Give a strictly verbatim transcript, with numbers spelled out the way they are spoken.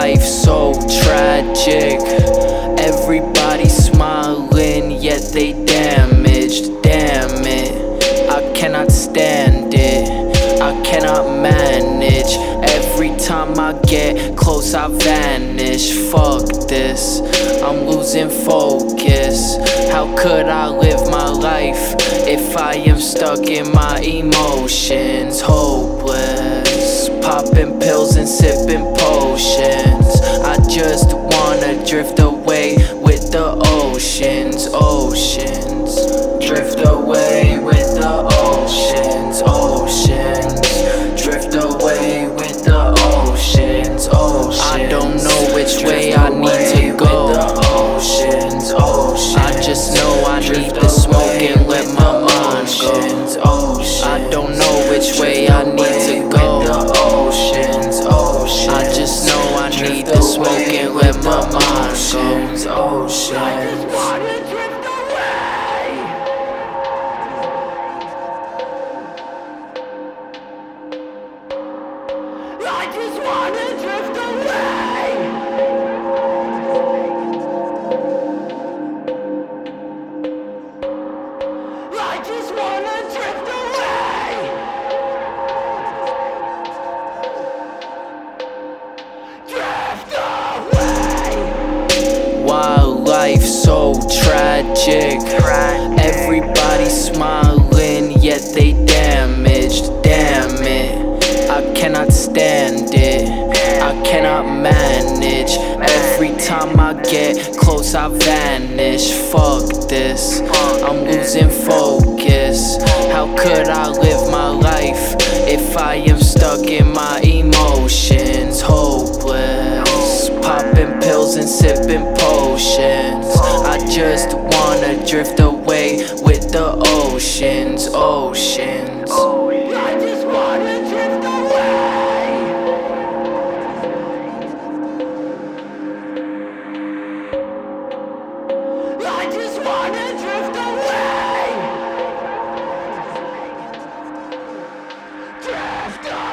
life so tragic. Everybody smiling, yet they damaged. Damn it, I cannot stand it, I cannot manage. Every time I get close I vanish. Fuck this, I'm losing focus. How could I live my life if I am stuck in my emotions? Hopeless, popping pills and sipping potions. I just wanna drift away with the oceans. Oceans, drift away with the oceans. Oceans, drift away with the oceans. Oceans, I don't know which way I need to go. Oceans, oceans, I just know I need to smoke and let my mind go. I don't know which way I need to go. Oceans, oceans, I just know I need to smoke and let my mind go. Oceans. I just wanna drift away. I just wanna drift away. Drift away. Why life so tragic? Everybody smiling, yet they damaged. Damn it, I cannot stand it, I cannot manage. Every time I get close I vanish. Fuck this, I'm losing focus. How could I live my life if I am stuck in my emotions? Hopeless, popping pills and sipping potions. I just wanna drift away with the oceans. Oceans. I just wanna drift away. I just wanna drift away. Drift away.